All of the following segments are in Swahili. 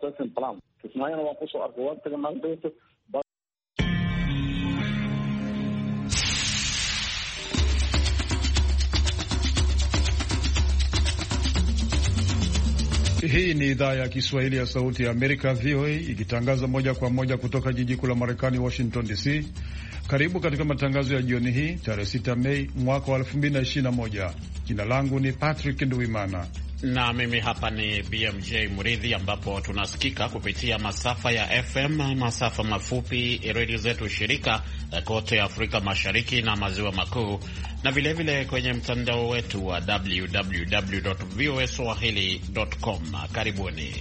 processing plant. Kismaayo waan kusoo arkay waqtiga maanta. Hii ni idhaa ya Kiswahili ya Sauti ya Amerika, VOA, ikitangaza moja kwa moja kutoka jiji kuu la Marekani, Washington DC. Karibu katika matangazo ya jioni hii, tarehe 6 Mei mwaka wa 2021. Jina langu ni Patrick Nduwimana na mimi hapa ni BMJ Muridhi, ambapo tunasikika kupitia masafa ya FM, masafa mafupi, redio zetu shirika kote Afrika Mashariki na Maziwa Makuu, na vilevile kwenye mtandao wetu wa www.voaswahili.com. Karibuni.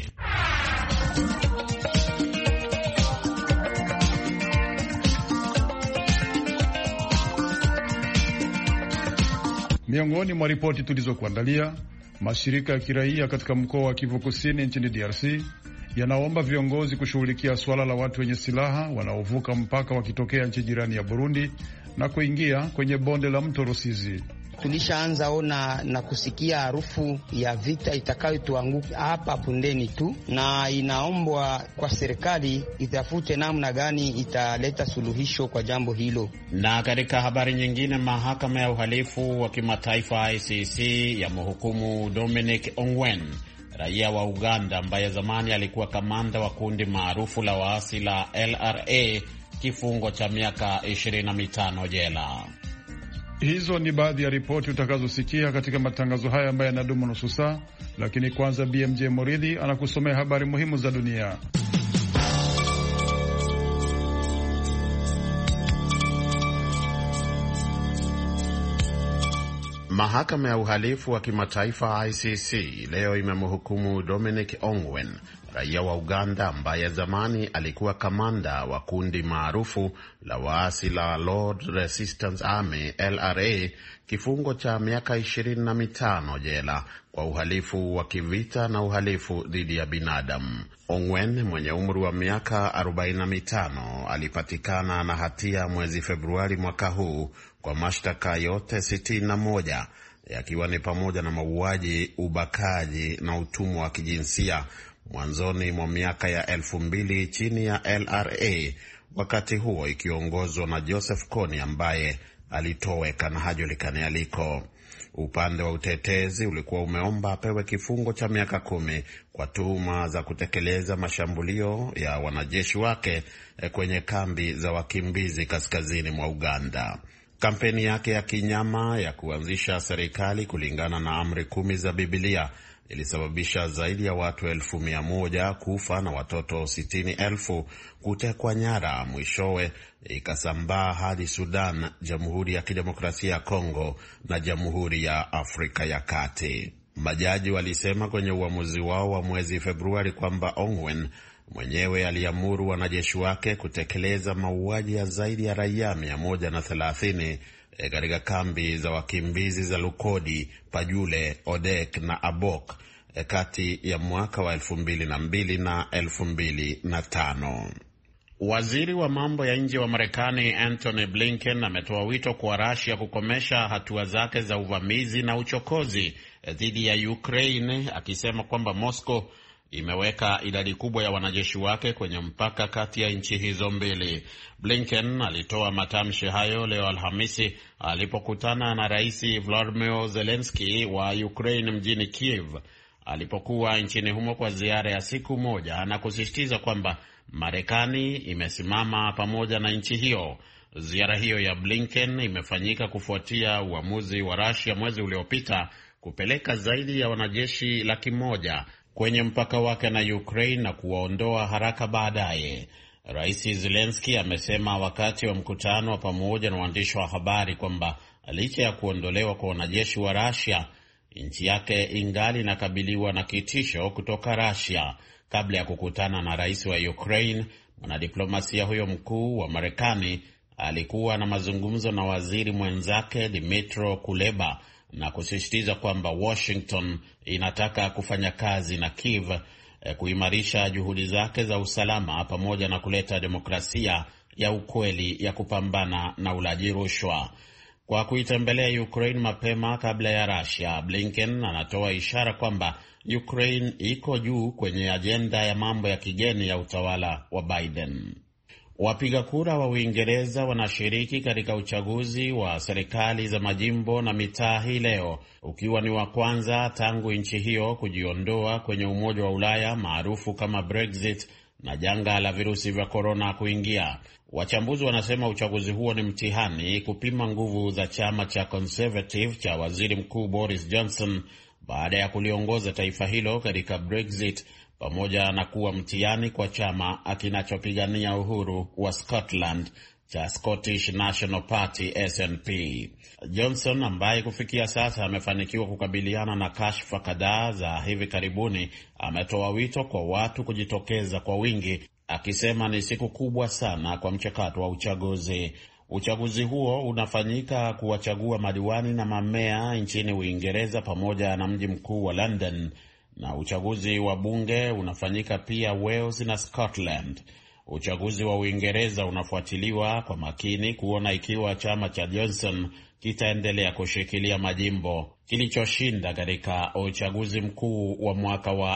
Miongoni mwa ripoti tulizokuandalia, mashirika ya kiraia katika mkoa wa Kivu Kusini nchini DRC yanaomba viongozi kushughulikia swala la watu wenye silaha wanaovuka mpaka wakitokea nchi jirani ya Burundi na kuingia kwenye bonde la mto Rusizi. Tulishaanza ona na kusikia harufu ya vita itakayotuanguka hapa pundeni tu, na inaombwa kwa serikali itafute namna gani italeta suluhisho kwa jambo hilo. Na katika habari nyingine, mahakama ya uhalifu wa kimataifa ICC yamhukumu Dominic Ongwen, raia wa Uganda ambaye zamani alikuwa kamanda wa kundi maarufu la waasi la LRA, kifungo cha miaka 25 jela. Hizo ni baadhi ya ripoti utakazosikia katika matangazo haya ambayo yanadumu nusu saa, lakini kwanza BMJ Moridhi anakusomea habari muhimu za dunia. Mahakama ya uhalifu wa kimataifa ICC leo imemhukumu Dominic Ongwen, raia wa Uganda ambaye zamani alikuwa kamanda wa kundi maarufu la waasi la Lord Resistance Army LRA, kifungo cha miaka 25 jela kwa uhalifu wa kivita na uhalifu dhidi ya binadamu. Ongwen mwenye umri wa miaka 45 alipatikana na hatia mwezi Februari mwaka huu kwa mashtaka yote 61, yakiwa ni pamoja na mauaji, ubakaji na utumwa wa kijinsia mwanzoni mwa miaka ya 2000 chini ya LRA, wakati huo ikiongozwa na Joseph Kony ambaye alitoweka na hajulikani aliko. Upande wa utetezi ulikuwa umeomba apewe kifungo cha miaka 10 kwa tuhuma za kutekeleza mashambulio ya wanajeshi wake kwenye kambi za wakimbizi kaskazini mwa Uganda. Kampeni yake ya kinyama ya kuanzisha serikali kulingana na amri 10 za Biblia ilisababisha zaidi ya watu 100,000 kufa na watoto 60,000 kutekwa nyara. Mwishowe ikasambaa hadi Sudan, Jamhuri ya Kidemokrasia ya Kongo na Jamhuri ya Afrika ya Kati. Majaji walisema kwenye uamuzi wao wa mwezi Februari kwamba Ongwen mwenyewe aliamuru wanajeshi wake kutekeleza mauaji ya zaidi ya raia 130 katika kambi za wakimbizi za Lukodi, Pajule, Odek na Abok kati ya mwaka wa 2002 na 2005. Waziri wa mambo ya nje wa Marekani Antony Blinken ametoa wito kwa Russia kukomesha hatua zake za uvamizi na uchokozi dhidi ya Ukraine, akisema kwamba Moscow imeweka idadi kubwa ya wanajeshi wake kwenye mpaka kati ya nchi hizo mbili. Blinken alitoa matamshi hayo leo Alhamisi alipokutana na Rais Volodymyr Zelensky wa Ukraine mjini Kiev alipokuwa nchini humo kwa ziara ya siku moja, na kusisitiza kwamba Marekani imesimama pamoja na nchi hiyo. Ziara hiyo ya Blinken imefanyika kufuatia uamuzi wa Russia mwezi uliopita kupeleka zaidi ya wanajeshi 100,000 kwenye mpaka wake na Ukraine na kuwaondoa haraka baadaye. Rais Zelensky amesema wakati wa mkutano wa pamoja na waandishi wa habari kwamba licha ya kuondolewa kwa wanajeshi wa Russia, nchi yake ingali inakabiliwa na kitisho kutoka Russia. Kabla ya kukutana na rais wa Ukraine, mwanadiplomasia huyo mkuu wa Marekani alikuwa na mazungumzo na waziri mwenzake Dmytro Kuleba na kusisitiza kwamba Washington inataka kufanya kazi na Kiev kuimarisha juhudi zake za usalama pamoja na kuleta demokrasia ya ukweli ya kupambana na ulaji rushwa. Kwa kuitembelea Ukraine mapema kabla ya Russia, Blinken anatoa ishara kwamba Ukraine iko juu kwenye ajenda ya mambo ya kigeni ya utawala wa Biden. Wapiga kura wa Uingereza wanashiriki katika uchaguzi wa serikali za majimbo na mitaa hii leo, ukiwa ni wa kwanza tangu nchi hiyo kujiondoa kwenye Umoja wa Ulaya maarufu kama Brexit na janga la virusi vya korona kuingia. Wachambuzi wanasema uchaguzi huo ni mtihani kupima nguvu za chama cha Conservative cha Waziri Mkuu Boris Johnson baada ya kuliongoza taifa hilo katika Brexit, pamoja na kuwa mtihani kwa chama kinachopigania uhuru wa Scotland cha Scottish National Party SNP. Johnson, ambaye kufikia sasa amefanikiwa kukabiliana na kashfa kadhaa za hivi karibuni, ametoa wito kwa watu kujitokeza kwa wingi, akisema ni siku kubwa sana kwa mchakato wa uchaguzi. Uchaguzi huo unafanyika kuwachagua madiwani na mamea nchini Uingereza pamoja na mji mkuu wa London, na uchaguzi wa bunge unafanyika pia Wales na Scotland. Uchaguzi wa Uingereza unafuatiliwa kwa makini kuona ikiwa chama cha Johnson kitaendelea kushikilia majimbo kilichoshinda katika uchaguzi mkuu wa mwaka wa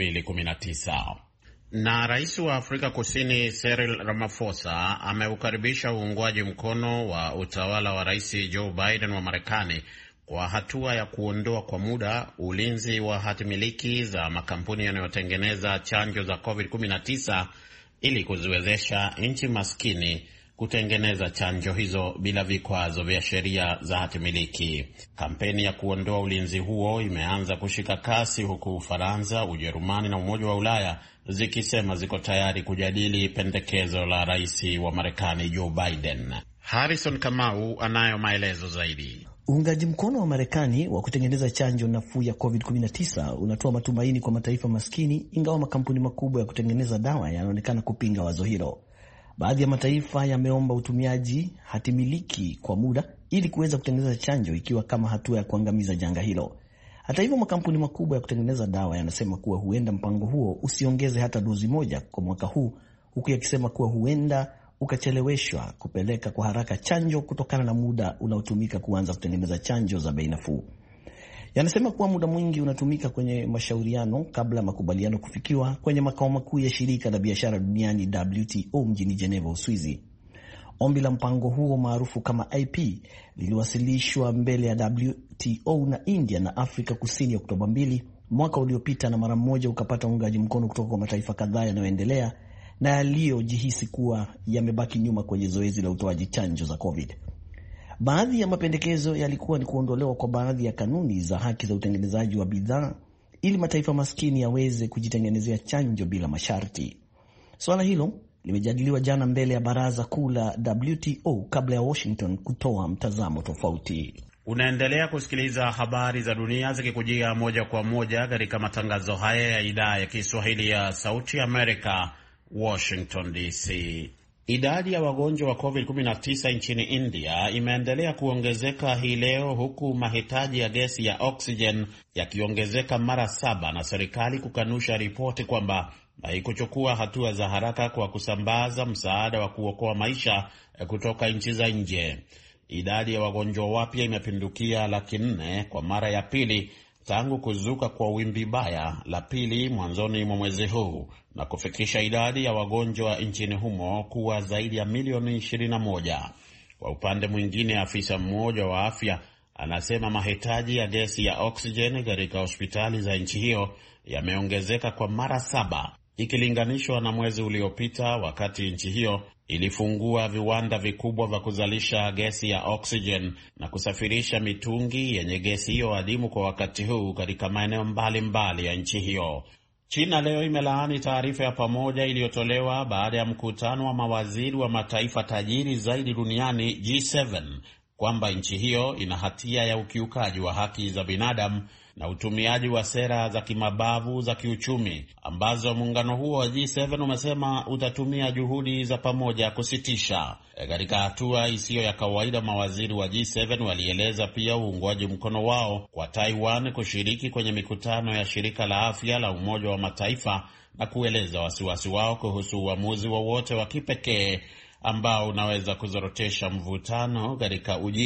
2019. Na rais wa Afrika Kusini Cyril Ramaphosa ameukaribisha uungwaji mkono wa utawala wa Rais Joe Biden wa Marekani kwa hatua ya kuondoa kwa muda ulinzi wa hatimiliki za makampuni yanayotengeneza chanjo za COVID-19 ili kuziwezesha nchi maskini kutengeneza chanjo hizo bila vikwazo vya sheria za hatimiliki. Kampeni ya kuondoa ulinzi huo imeanza kushika kasi, huku Ufaransa, Ujerumani na Umoja wa Ulaya zikisema ziko tayari kujadili pendekezo la rais wa Marekani Joe Biden. Harrison Kamau anayo maelezo zaidi. Uungaji mkono wa Marekani wa kutengeneza chanjo nafuu ya COVID-19 unatoa matumaini kwa mataifa maskini, ingawa makampuni makubwa ya kutengeneza dawa yanaonekana kupinga wazo hilo. Baadhi ya mataifa yameomba utumiaji hatimiliki kwa muda ili kuweza kutengeneza chanjo, ikiwa kama hatua ya kuangamiza janga hilo. Hata hivyo, makampuni makubwa ya kutengeneza dawa yanasema kuwa huenda mpango huo usiongeze hata dozi moja kwa mwaka huu, huku yakisema kuwa huenda ukacheleweshwa kupeleka kwa haraka chanjo kutokana na muda unaotumika kuanza kutengeneza chanjo za bei nafuu. Yanasema kuwa muda mwingi unatumika kwenye mashauriano kabla ya makubaliano kufikiwa kwenye makao makuu ya shirika la biashara duniani WTO mjini Geneva, Uswizi. Ombi la mpango huo maarufu kama IP liliwasilishwa mbele ya WTO na India na Afrika Kusini Oktoba 2 mwaka uliopita, na mara moja ukapata uungaji mkono kutoka kwa mataifa kadhaa yanayoendelea na yaliyojihisi kuwa yamebaki nyuma kwenye zoezi la utoaji chanjo za COVID. Baadhi ya mapendekezo yalikuwa ni kuondolewa kwa baadhi ya kanuni za haki za utengenezaji wa bidhaa ili mataifa maskini yaweze kujitengenezea chanjo bila masharti. Swala hilo limejadiliwa jana mbele ya baraza kuu la WTO kabla ya Washington kutoa mtazamo tofauti. Unaendelea kusikiliza habari za dunia zikikujia moja kwa moja katika matangazo haya ya idhaa ya Kiswahili ya Sauti Amerika, Washington DC. Idadi ya wagonjwa wa COVID-19 nchini India imeendelea kuongezeka hii leo, huku mahitaji ya gesi ya oxygen yakiongezeka mara 7 na serikali kukanusha ripoti kwamba haikuchukua hatua za haraka kwa kusambaza msaada wa kuokoa maisha kutoka nchi za nje. Idadi ya wagonjwa wapya imepindukia 400,000 kwa mara ya pili tangu kuzuka kwa wimbi baya la pili mwanzoni mwa mwezi huu, na kufikisha idadi ya wagonjwa nchini humo kuwa zaidi ya milioni 21. Kwa upande mwingine, afisa mmoja wa afya anasema mahitaji ya gesi ya oksijeni katika hospitali za nchi hiyo yameongezeka kwa mara 7 ikilinganishwa na mwezi uliopita, wakati nchi hiyo ilifungua viwanda vikubwa vya kuzalisha gesi ya oxygen na kusafirisha mitungi yenye gesi hiyo adimu kwa wakati huu katika maeneo mbalimbali ya nchi hiyo. China leo imelaani taarifa ya pamoja iliyotolewa baada ya mkutano wa mawaziri wa mataifa tajiri zaidi duniani G7 kwamba nchi hiyo ina hatia ya ukiukaji wa haki za binadamu na utumiaji wa sera za kimabavu za kiuchumi, ambazo muungano huo wa G7 umesema utatumia juhudi za pamoja kusitisha. Katika hatua isiyo ya kawaida, mawaziri wa G7 walieleza pia uungwaji mkono wao kwa Taiwan kushiriki kwenye mikutano ya shirika la afya la Umoja wa Mataifa na kueleza wasiwasi wao kuhusu uamuzi wowote wa kipekee ambao unaweza kuzorotesha mvutano katika ujia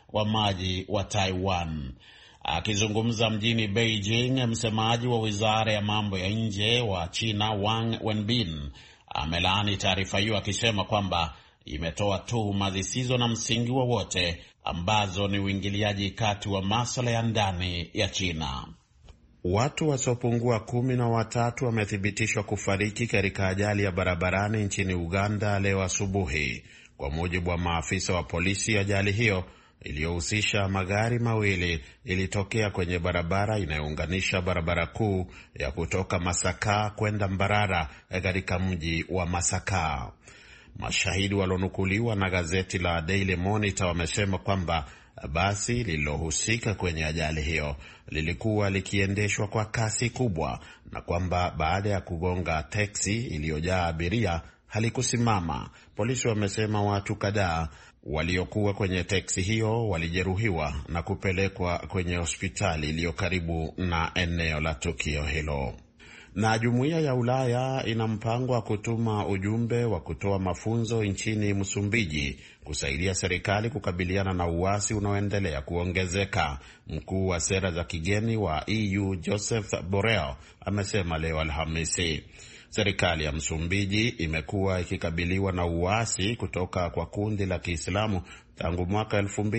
wa maji wa Taiwan. Akizungumza mjini Beijing, msemaji wa wizara ya mambo ya nje wa China Wang Wenbin amelaani taarifa hiyo akisema kwamba imetoa tuhuma zisizo na msingi wowote ambazo ni uingiliaji kati wa masuala ya ndani ya China. Watu wasiopungua 13 wamethibitishwa kufariki katika ajali ya barabarani nchini Uganda leo asubuhi. Kwa mujibu wa maafisa wa polisi, ajali hiyo iliyohusisha magari mawili ilitokea kwenye barabara inayounganisha barabara kuu ya kutoka Masaka kwenda Mbarara katika mji wa Masaka. Mashahidi walionukuliwa na gazeti la Daily Monitor wamesema kwamba basi lililohusika kwenye ajali hiyo lilikuwa likiendeshwa kwa kasi kubwa na kwamba baada ya kugonga teksi iliyojaa abiria halikusimama. Polisi wamesema watu kadhaa waliokuwa kwenye teksi hiyo walijeruhiwa na kupelekwa kwenye hospitali iliyo karibu na eneo la tukio hilo. Na Jumuiya ya Ulaya ina mpango wa kutuma ujumbe wa kutoa mafunzo nchini Msumbiji kusaidia serikali kukabiliana na uasi unaoendelea kuongezeka. Mkuu wa sera za kigeni wa EU Joseph Borrell amesema leo Alhamisi. Serikali ya Msumbiji imekuwa ikikabiliwa na uasi kutoka kwa kundi la Kiislamu tangu mwaka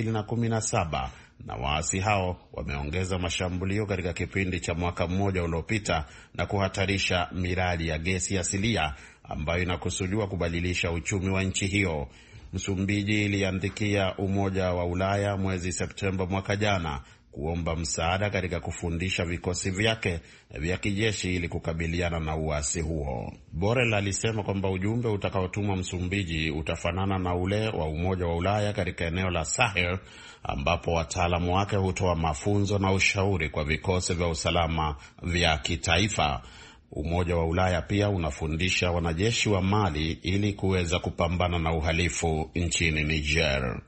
2017 na waasi hao wameongeza mashambulio katika kipindi cha mwaka mmoja uliopita na kuhatarisha miradi ya gesi asilia ambayo inakusudiwa kubadilisha uchumi wa nchi hiyo. Msumbiji iliandikia Umoja wa Ulaya mwezi Septemba mwaka jana kuomba msaada katika kufundisha vikosi vyake vya kijeshi ili kukabiliana na uasi huo. Borrell alisema kwamba ujumbe utakaotumwa Msumbiji utafanana na ule wa Umoja wa Ulaya katika eneo la Sahel, ambapo wataalamu wake hutoa mafunzo na ushauri kwa vikosi vya usalama vya kitaifa. Umoja wa Ulaya pia unafundisha wanajeshi wa Mali ili kuweza kupambana na uhalifu nchini Niger.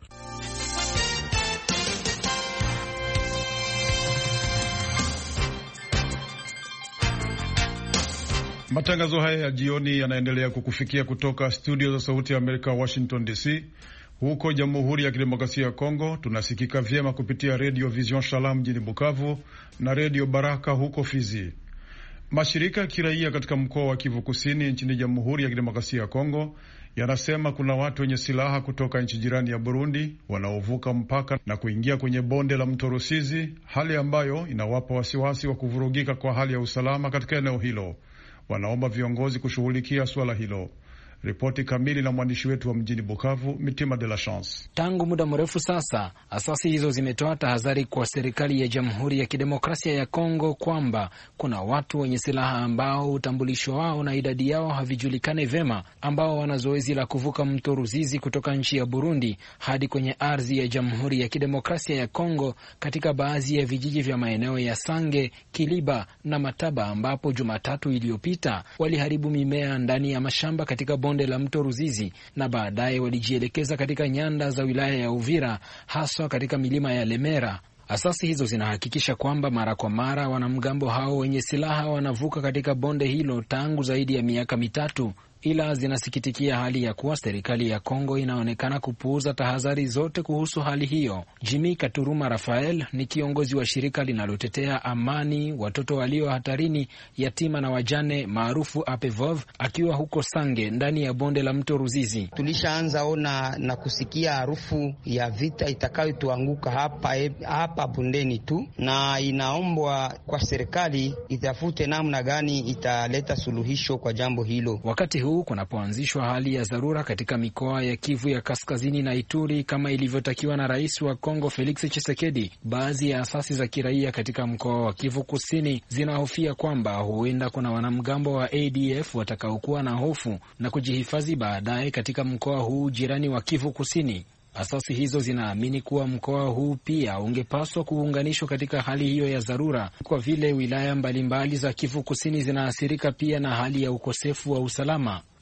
Matangazo haya ya jioni yanaendelea kukufikia kutoka studio za Sauti ya Amerika, Washington DC. Huko Jamhuri ya Kidemokrasia ya Kongo tunasikika vyema kupitia Radio Vision Shalom mjini Bukavu na Radio Baraka huko Fizi. Mashirika ya kiraia katika mkoa wa Kivu Kusini nchini Jamhuri ya Kidemokrasia ya Kongo yanasema kuna watu wenye silaha kutoka nchi jirani ya Burundi wanaovuka mpaka na kuingia kwenye bonde la mto Rusizi, hali ambayo inawapa wasiwasi wa kuvurugika kwa hali ya usalama katika eneo hilo. Wanaomba viongozi kushughulikia swala hilo. Ripoti kamili na mwandishi wetu wa mjini Bukavu, Mitima de la Chance. Tangu muda mrefu sasa, asasi hizo zimetoa tahadhari kwa serikali ya Jamhuri ya Kidemokrasia ya Kongo kwamba kuna watu wenye silaha ambao utambulisho wao na idadi yao havijulikane vema, ambao wana zoezi la kuvuka mto Ruzizi kutoka nchi ya Burundi hadi kwenye ardhi ya Jamhuri ya Kidemokrasia ya Kongo katika baadhi ya vijiji vya maeneo ya Sange, Kiliba na Mataba, ambapo Jumatatu iliyopita waliharibu mimea ndani ya mashamba katika bonde la mto Ruzizi na baadaye walijielekeza katika nyanda za wilaya ya Uvira, haswa katika milima ya Lemera. Asasi hizo zinahakikisha kwamba mara kwa mara wanamgambo hao wenye silaha wanavuka katika bonde hilo tangu zaidi ya miaka mitatu, ila zinasikitikia hali ya kuwa serikali ya Kongo inaonekana kupuuza tahadhari zote kuhusu hali hiyo. Jimmy Katuruma Rafael ni kiongozi wa shirika linalotetea amani, watoto walio hatarini, yatima na wajane maarufu APEVOV, akiwa huko Sange ndani ya bonde la mto Ruzizi. Tulishaanza ona na kusikia harufu ya vita itakayotuanguka hapa bondeni tu, na inaombwa kwa serikali itafute namna gani italeta suluhisho kwa jambo hilo. Wakati huu kunapoanzishwa hali ya dharura katika mikoa ya Kivu ya Kaskazini na Ituri kama ilivyotakiwa na Rais wa Kongo Felix Tshisekedi, baadhi ya asasi za kiraia katika mkoa wa Kivu Kusini zinahofia kwamba huenda kuna wanamgambo wa ADF watakaokuwa na hofu na kujihifadhi baadaye katika mkoa huu jirani wa Kivu Kusini. Asasi hizo zinaamini kuwa mkoa huu pia ungepaswa kuunganishwa katika hali hiyo ya dharura, kwa vile wilaya mbalimbali za Kivu Kusini zinaathirika pia na hali ya ukosefu wa usalama.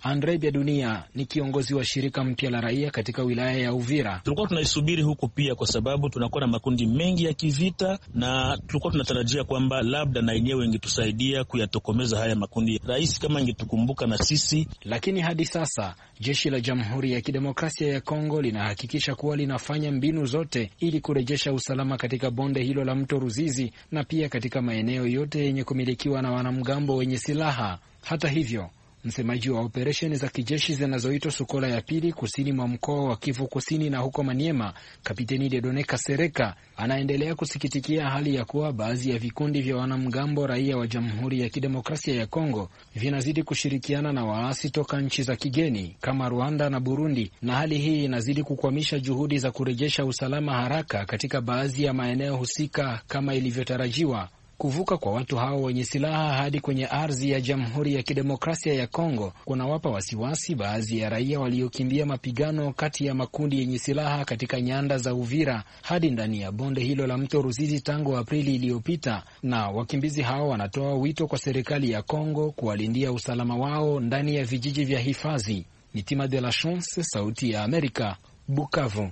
Andre Biadunia ni kiongozi wa shirika mpya la raia katika wilaya ya Uvira. Tulikuwa tunaisubiri huko pia kwa sababu tunakuwa na makundi mengi ya kivita, na tulikuwa tunatarajia kwamba labda na yenyewe ingetusaidia kuyatokomeza haya makundi. Rais kama ingetukumbuka na sisi. Lakini hadi sasa jeshi la Jamhuri ya Kidemokrasia ya Kongo linahakikisha kuwa linafanya mbinu zote ili kurejesha usalama katika bonde hilo la mto Ruzizi na pia katika maeneo yote yenye kumilikiwa na wanamgambo wenye silaha. Hata hivyo, msemaji wa operesheni za kijeshi zinazoitwa Sokola ya pili kusini mwa mkoa wa Kivu Kusini na huko Maniema, Kapiteni Dieudonne Kasereka anaendelea kusikitikia hali ya kuwa baadhi ya vikundi vya wanamgambo raia wa Jamhuri ya Kidemokrasia ya Kongo vinazidi kushirikiana na waasi toka nchi za kigeni kama Rwanda na Burundi, na hali hii inazidi kukwamisha juhudi za kurejesha usalama haraka katika baadhi ya maeneo husika kama ilivyotarajiwa. Kuvuka kwa watu hao wenye silaha hadi kwenye ardhi ya Jamhuri ya Kidemokrasia ya Kongo kunawapa wasiwasi baadhi ya raia waliokimbia mapigano kati ya makundi yenye silaha katika nyanda za Uvira hadi ndani ya bonde hilo la mto Ruzizi tangu Aprili iliyopita, na wakimbizi hao wanatoa wito kwa serikali ya Kongo kuwalindia usalama wao ndani ya vijiji vya hifadhi. Mitima de la Chance, Sauti ya Amerika, Bukavu.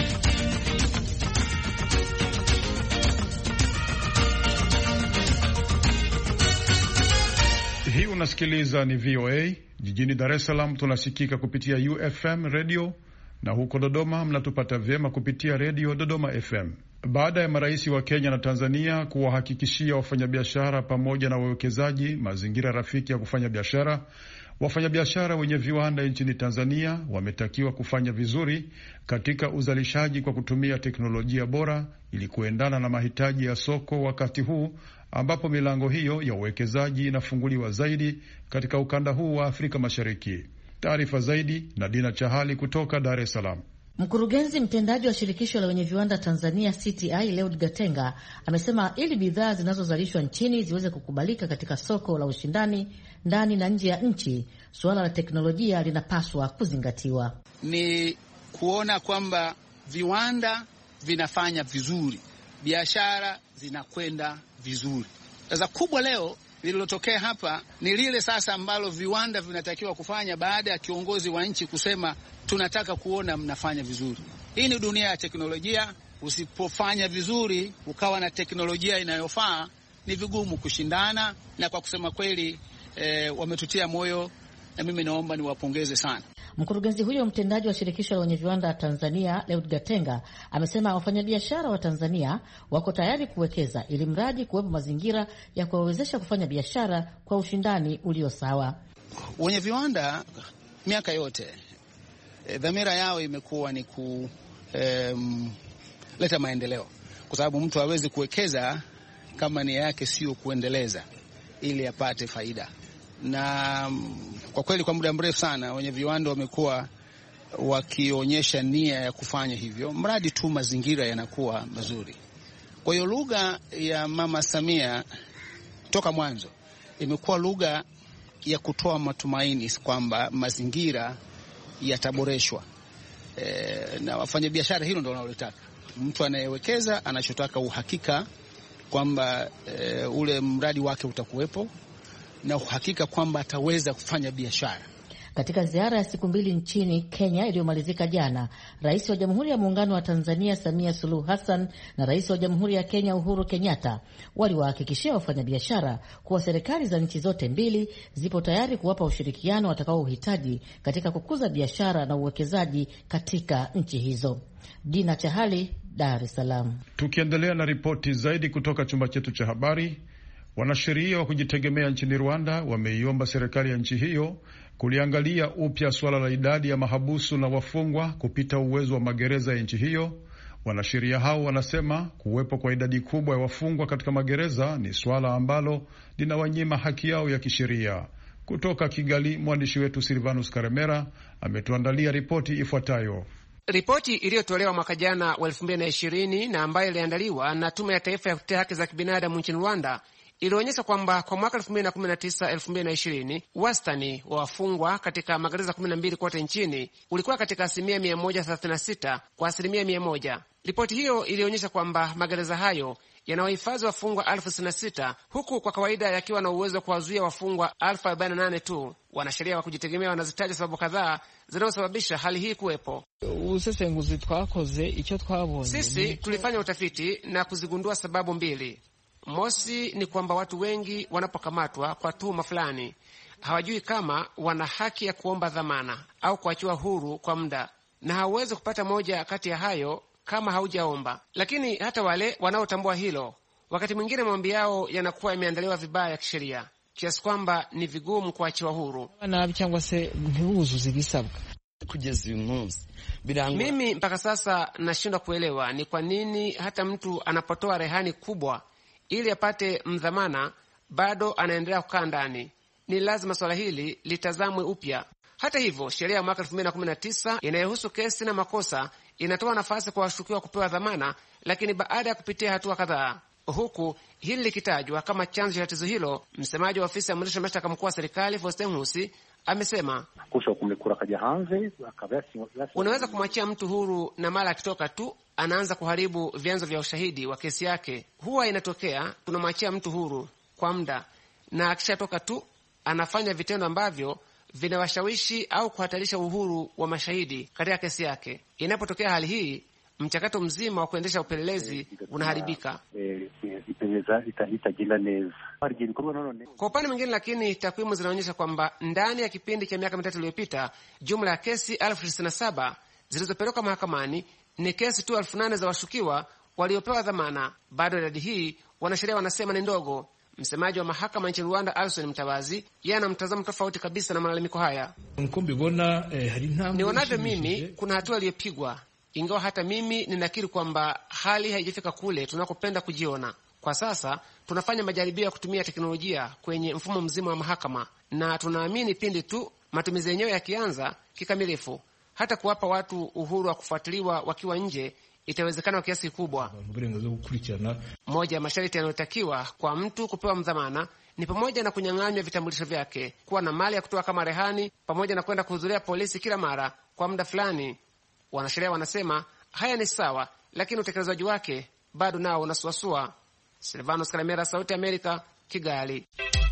Hii unasikiliza ni VOA. Jijini Dar es Salaam tunasikika kupitia UFM radio, na huko Dodoma mnatupata vyema kupitia Radio Dodoma FM. Baada ya marais wa Kenya na Tanzania kuwahakikishia wafanyabiashara pamoja na wawekezaji mazingira rafiki ya kufanya biashara, wafanyabiashara wenye viwanda nchini Tanzania wametakiwa kufanya vizuri katika uzalishaji kwa kutumia teknolojia bora ili kuendana na mahitaji ya soko wakati huu ambapo milango hiyo ya uwekezaji inafunguliwa zaidi katika ukanda huu wa Afrika Mashariki. Taarifa zaidi na Dina Chahali kutoka Dar es Salaam. Mkurugenzi mtendaji wa shirikisho la wenye viwanda Tanzania CTI Leod Gatenga amesema ili bidhaa zinazozalishwa nchini ziweze kukubalika katika soko la ushindani ndani na nje ya nchi, suala la teknolojia linapaswa kuzingatiwa. Ni kuona kwamba viwanda vinafanya vizuri, biashara zinakwenda vizuri. Sasa kubwa leo lililotokea hapa ni lile sasa ambalo viwanda vinatakiwa kufanya baada ya kiongozi wa nchi kusema tunataka kuona mnafanya vizuri. Hii ni dunia ya teknolojia. Usipofanya vizuri ukawa na teknolojia inayofaa ni vigumu kushindana, na kwa kusema kweli wametutia moyo na mimi naomba niwapongeze sana. Mkurugenzi huyo mtendaji wa shirikisho la wenye viwanda Tanzania Leod Gatenga amesema wafanyabiashara wa Tanzania wako tayari kuwekeza ili mradi kuwepo mazingira ya kuwawezesha kufanya biashara kwa ushindani ulio sawa. Wenye viwanda miaka yote dhamira yao imekuwa ni kuleta maendeleo, kwa sababu mtu hawezi kuwekeza kama nia yake sio kuendeleza ili apate faida. Na kwa kweli kwa muda mrefu sana wenye viwanda wamekuwa wakionyesha nia ya kufanya hivyo, mradi tu mazingira yanakuwa mazuri. Kwa hiyo lugha ya Mama Samia toka mwanzo imekuwa lugha ya kutoa matumaini kwamba mazingira yataboreshwa. Na wafanyabiashara hilo ndio wanalotaka. Mtu anayewekeza anachotaka uhakika kwamba ule mradi wake utakuwepo na uhakika kwamba ataweza kufanya biashara. Katika ziara ya siku 2 nchini Kenya iliyomalizika jana, Rais wa Jamhuri ya Muungano wa Tanzania Samia Suluhu Hassan na Rais wa Jamhuri ya Kenya Uhuru Kenyatta waliwahakikishia wafanyabiashara kuwa serikali za nchi zote mbili zipo tayari kuwapa ushirikiano watakaohitaji katika kukuza biashara na uwekezaji katika nchi hizo. Dina Chahali, Dar es Salaam. Tukiendelea na ripoti zaidi kutoka chumba chetu cha habari, wanasheria wa kujitegemea nchini Rwanda wameiomba serikali ya nchi hiyo kuliangalia upya suala la idadi ya mahabusu na wafungwa kupita uwezo wa magereza ya nchi hiyo. Wanasheria hao wanasema kuwepo kwa idadi kubwa ya wafungwa katika magereza ni suala ambalo linawanyima haki yao ya kisheria. Kutoka Kigali, mwandishi wetu Silvanus Karemera ametuandalia ripoti ifuatayo. Ripoti iliyotolewa mwaka jana wa 2020 na ambayo iliandaliwa na Tume ya Taifa ya Kutetea Haki za Kibinadamu nchini Rwanda ilionyesha kwamba kwa mwaka 2019-2020 wastani wa wafungwa katika magereza 12 kote nchini ulikuwa katika 136% kwa 100%. Ripoti hiyo ilionyesha kwamba magereza hayo yanawahifadhi wafungwa 66,000 huku kwa kawaida yakiwa na uwezo wa kuwazuia wafungwa 48,000 tu. Wanasheria wa kujitegemea wanazitaja sababu kadhaa zinazosababisha hali hii kuwepo. Sisi tulifanya utafiti na kuzigundua sababu mbili. Mosi ni kwamba watu wengi wanapokamatwa kwa tuhuma fulani hawajui kama wana haki ya kuomba dhamana au kuachiwa huru kwa muda, na hauwezi kupata moja kati ya hayo kama haujaomba. Lakini hata wale wanaotambua hilo, wakati mwingine maombi yao yanakuwa yameandaliwa vibaya kisheria kiasi kwamba ni vigumu kuachiwa huru. Mimi mpaka sasa nashindwa kuelewa ni kwa nini hata mtu anapotoa rehani kubwa ili apate mdhamana bado anaendelea kukaa ndani. Ni lazima swala hili litazamwe upya. Hata hivyo, sheria ya mwaka 2019 inayohusu kesi na makosa inatoa nafasi kwa washukiwa kupewa dhamana, lakini baada ya kupitia hatua kadhaa. Huku hili likitajwa kama chanzo cha tatizo hilo, msemaji wa ofisi ya mwendesha mashtaka mkuu wa serikali Faustin Nkusi amesema unaweza kumwachia mtu huru na mara akitoka tu anaanza kuharibu vyanzo vya ushahidi wa kesi yake. Huwa inatokea tunamwachia mtu huru kwa muda, na akishatoka tu anafanya vitendo ambavyo vinawashawishi au kuhatarisha uhuru wa mashahidi katika kesi yake. Inapotokea hali hii, mchakato mzima wa kuendesha upelelezi unaharibika. Kwa upande mwingine, lakini takwimu zinaonyesha kwamba ndani ya kipindi cha miaka 3 iliyopita, jumla ya kesi 1097 zilizopelekwa mahakamani ni kesi tu 8,000 za washukiwa waliopewa dhamana. Bado idadi hii wanasheria wanasema ni ndogo. Msemaji wa mahakama nchini Rwanda, Alson Mtabazi, yeye ana mtazamo tofauti kabisa na malalamiko haya. Niwanavyo mimi, kuna hatua iliyopigwa, ingawa hata mimi ninakiri kwamba hali haijafika kule tunakopenda kujiona. Kwa sasa tunafanya majaribio ya kutumia teknolojia kwenye mfumo mzima wa mahakama, na tunaamini pindi tu matumizi yenyewe yakianza kikamilifu, hata kuwapa watu uhuru wa kufuatiliwa wakiwa nje itawezekana kwa kiasi kikubwa. Moja ya masharti yanayotakiwa kwa mtu kupewa mdhamana ni pamoja na kunyang'anywa vitambulisho vyake, kuwa na mali ya kutoa kama rehani, pamoja na kwenda kuhudhuria polisi kila mara kwa muda fulani. Wanasheria wanasema haya ni sawa, lakini utekelezaji wake bado nao unasuasua. Silvanos Kalemera, Sauti ya Amerika, Kigali.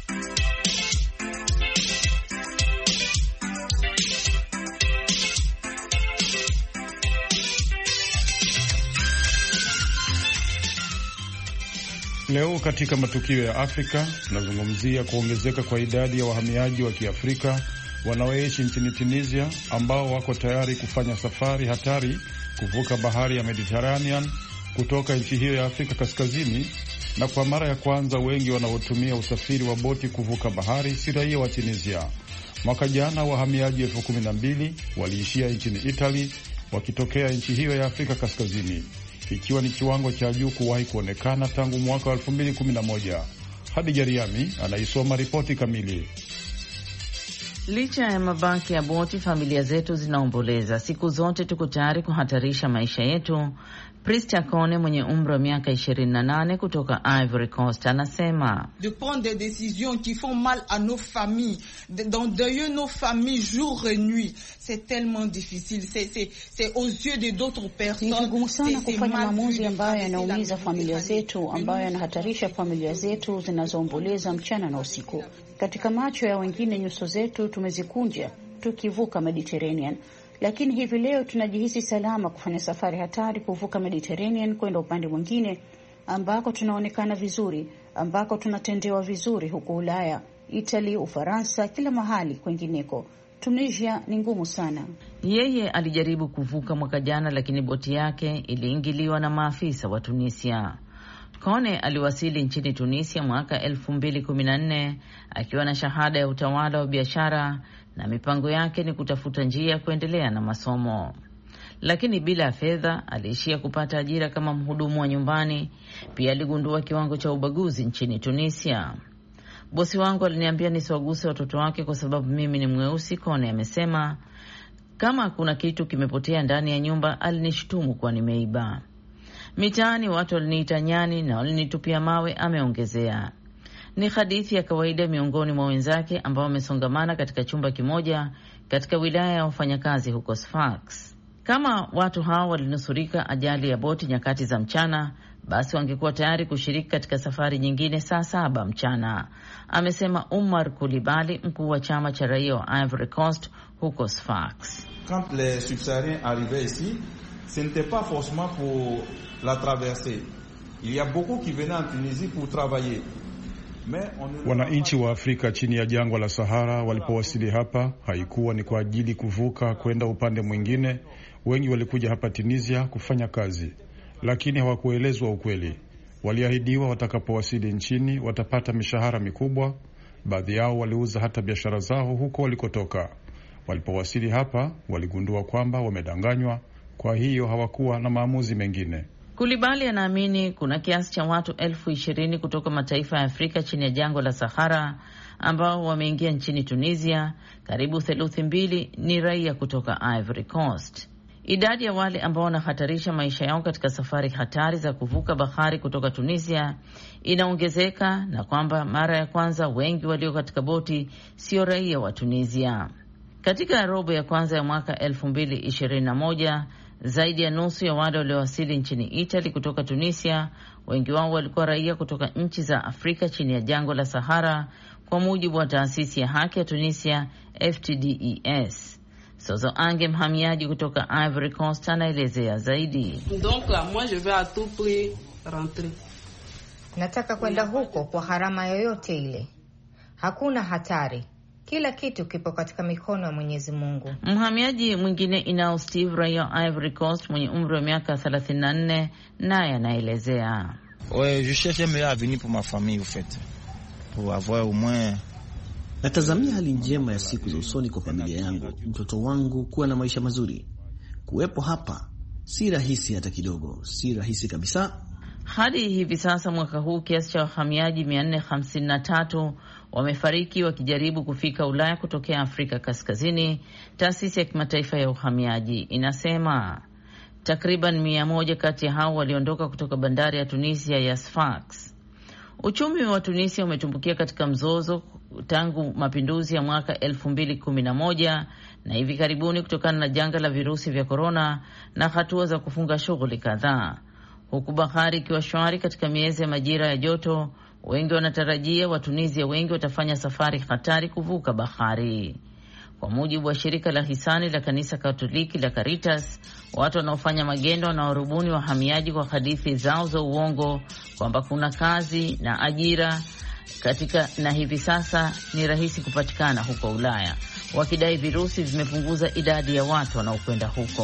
Leo katika matukio ya Afrika tunazungumzia kuongezeka kwa idadi ya wahamiaji wa Kiafrika wanaoishi nchini Tunisia ambao wako tayari kufanya safari hatari kuvuka bahari ya Mediterranean kutoka nchi hiyo ya Afrika Kaskazini, na kwa mara ya kwanza wengi wanaotumia usafiri wa boti kuvuka bahari si raia wa Tunisia. Mwaka jana wahamiaji 12,000 waliishia nchini Italy wakitokea nchi hiyo ya Afrika Kaskazini, ikiwa ni kiwango cha juu kuwahi kuonekana tangu mwaka wa 2011. Hadija Riami anaisoma ripoti kamili. Licha ya mabaki ya boti, familia zetu zinaomboleza. Siku zote tuko tayari kuhatarisha maisha yetu. Prista Kone mwenye umri wa miaka 28 kutoka Ivory Coast anasema, de prendre des décisions qui font mal à nos familles, d'endeuiller nos familles jour et nuit, c'est tellement difficile, c'est aux yeux de d'autres personnes. Ni vigumu sana kufanya maamuzi ambayo yanaumiza familia zetu, ambayo yanahatarisha familia zetu zinazoomboleza mchana na usiku. Katika macho ya wengine nyuso zetu tumezikunja tukivuka Mediterranean, lakini hivi leo tunajihisi salama kufanya safari hatari kuvuka Mediterranean kwenda upande mwingine ambako tunaonekana vizuri, ambako tunatendewa vizuri huko Ulaya, Italy, Ufaransa, kila mahali kwengineko. Tunisia ni ngumu sana. Yeye alijaribu kuvuka mwaka jana, lakini boti yake iliingiliwa na maafisa wa Tunisia. Kone aliwasili nchini Tunisia mwaka 2014 akiwa na shahada ya utawala wa biashara, na mipango yake ni kutafuta njia ya kuendelea na masomo. Lakini bila fedha aliishia kupata ajira kama mhudumu wa nyumbani. Pia aligundua kiwango cha ubaguzi nchini Tunisia. Bosi wangu aliniambia nisiwaguse watoto wake kwa sababu mimi ni mweusi, Kone amesema. Kama kuna kitu kimepotea ndani ya nyumba, alinishutumu kwa nimeiba. Mitaani watu waliniita nyani na walinitupia mawe, ameongezea. Ni hadithi ya kawaida miongoni mwa wenzake ambao wamesongamana katika chumba kimoja katika wilaya ya wafanyakazi huko Sfax. Kama watu hao walinusurika ajali ya boti nyakati za mchana, basi wangekuwa tayari kushiriki katika safari nyingine saa 7 mchana, amesema Umar Kulibali, mkuu wa chama cha raia wa Ivory Coast huko Sfax. Quand les subsahariens arrivaient ici, ce n'était pas forcément pour la traversée. Il y a beaucoup qui venaient en Tunisie pour travailler. Wananchi wa Afrika chini ya jangwa la Sahara walipowasili hapa, haikuwa ni kwa ajili kuvuka kwenda upande mwingine. Wengi walikuja hapa Tunisia kufanya kazi, lakini hawakuelezwa ukweli. Waliahidiwa watakapowasili nchini watapata mishahara mikubwa. Baadhi yao waliuza hata biashara zao huko walikotoka. Walipowasili hapa waligundua kwamba wamedanganywa, kwa hiyo hawakuwa na maamuzi mengine. Kulibali anaamini kuna kiasi cha watu 20,000 kutoka mataifa ya Afrika chini ya jangwa la Sahara ambao wameingia nchini Tunisia. Karibu theluthi 2 ni raia kutoka Ivory Coast. Idadi ya wale ambao wanahatarisha maisha yao katika safari hatari za kuvuka bahari kutoka Tunisia inaongezeka, na kwamba mara ya kwanza wengi walio katika boti sio raia wa Tunisia. Katika robo ya kwanza ya mwaka 2021, zaidi ya nusu ya wale waliowasili nchini Italy kutoka Tunisia, wengi wao walikuwa raia kutoka nchi za Afrika chini ya jangwa la Sahara, kwa mujibu wa taasisi ya haki ya Tunisia FTDES. Sozo Ange, mhamiaji kutoka Ivory Coast, anaelezea zaidi. Donc moi je vais à tout prix rentrer. Nataka kwenda huko kwa harama yoyote ile. Hakuna hatari. Kila kitu kipo katika mikono ya Mwenyezi Mungu. Mhamiaji mwingine Inao Steve, raia wa Ivory Coast mwenye umri wa miaka 34, naye anaelezea. Ouais, je cherche un meilleur avenir pour ma famille au fait. Pour avoir au moins. Natazamia hali njema ya siku za usoni kwa familia yangu, mtoto wangu kuwa na maisha mazuri. Kuwepo hapa si rahisi hata kidogo, si rahisi kabisa. Hadi hivi sasa mwaka huu kiasi cha wahamiaji 453 wamefariki wakijaribu kufika Ulaya kutokea Afrika Kaskazini. Taasisi ya kimataifa ya uhamiaji inasema takriban 100 kati ya hao waliondoka kutoka bandari ya Tunisia ya Sfax. Uchumi wa Tunisia umetumbukia katika mzozo tangu mapinduzi ya mwaka 2011 na hivi karibuni kutokana na janga la virusi vya korona na hatua za kufunga shughuli kadhaa. Huku bahari ikiwa shwari katika miezi ya majira ya joto, wengi wanatarajia Watunisia wengi watafanya safari hatari kuvuka bahari. Kwa mujibu wa shirika la hisani la kanisa Katoliki la Caritas, watu wanaofanya magendo wanawarubuni wahamiaji kwa hadithi zao za uongo kwamba kuna kazi na ajira na hivi sasa ni rahisi kupatikana huko Ulaya, wakidai virusi vimepunguza idadi ya watu wanaokwenda huko.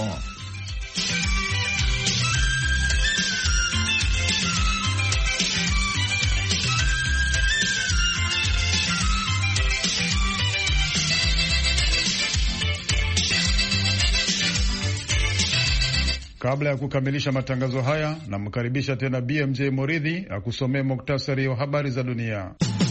Kabla ya kukamilisha matangazo haya, namkaribisha tena BMJ Moridhi akusomee muktasari wa habari za dunia.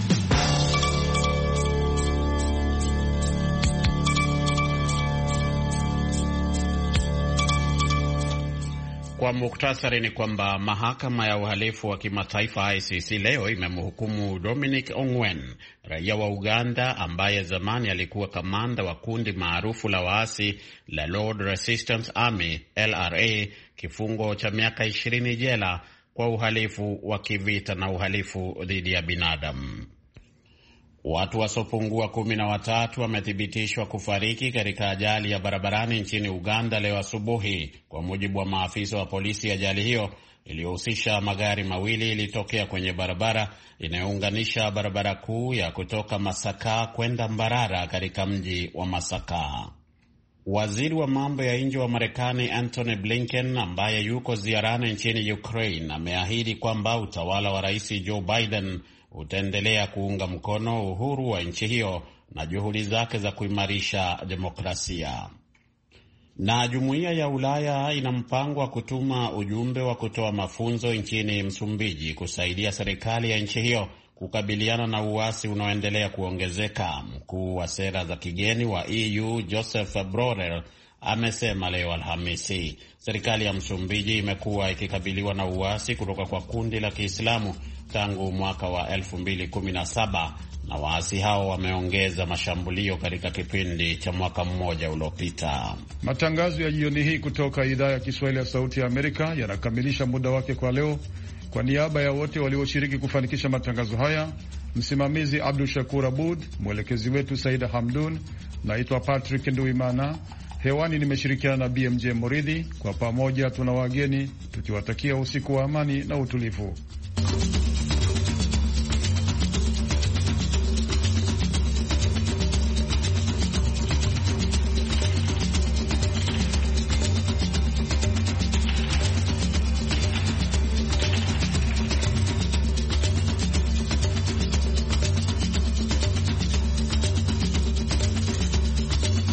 Kwa muktasari ni kwamba mahakama ya uhalifu wa kimataifa ICC leo imemhukumu Dominic Ongwen, raia wa Uganda ambaye zamani alikuwa kamanda wa kundi maarufu la waasi la Lord Resistance Army LRA, kifungo cha miaka 20 jela kwa uhalifu wa kivita na uhalifu dhidi ya binadamu. Watu wasiopungua 13 wamethibitishwa kufariki katika ajali ya barabarani nchini Uganda leo asubuhi. Kwa mujibu wa maafisa wa polisi, ajali hiyo iliyohusisha magari mawili ilitokea kwenye barabara inayounganisha barabara kuu ya kutoka Masaka kwenda Mbarara katika mji wa Masaka. Waziri wa mambo ya nje wa Marekani Antony Blinken, ambaye yuko ziarani nchini Ukraine, ameahidi kwamba utawala wa Rais Joe Biden utaendelea kuunga mkono uhuru wa nchi hiyo na juhudi zake za kuimarisha demokrasia. Na jumuiya ya Ulaya ina mpango wa kutuma ujumbe wa kutoa mafunzo nchini Msumbiji kusaidia serikali ya nchi hiyo kukabiliana na uasi unaoendelea kuongezeka. Mkuu wa sera za kigeni wa EU Joseph Borrell amesema leo Alhamisi serikali ya Msumbiji imekuwa ikikabiliwa na uasi kutoka kwa kundi la Kiislamu tangu mwaka wa 2017 na waasi hao wameongeza mashambulio katika kipindi cha mwaka mmoja uliopita. Matangazo ya jioni hii kutoka idhaa ya Kiswahili ya Sauti ya Amerika yanakamilisha muda wake kwa leo. Kwa niaba ya wote walioshiriki kufanikisha matangazo haya, msimamizi Abdul Shakur Abud, mwelekezi wetu Saida Hamdun, naitwa Patrick Nduimana. Hewani nimeshirikiana na BMJ Moridhi. Kwa pamoja tuna wageni tukiwatakia usiku wa amani na utulivu.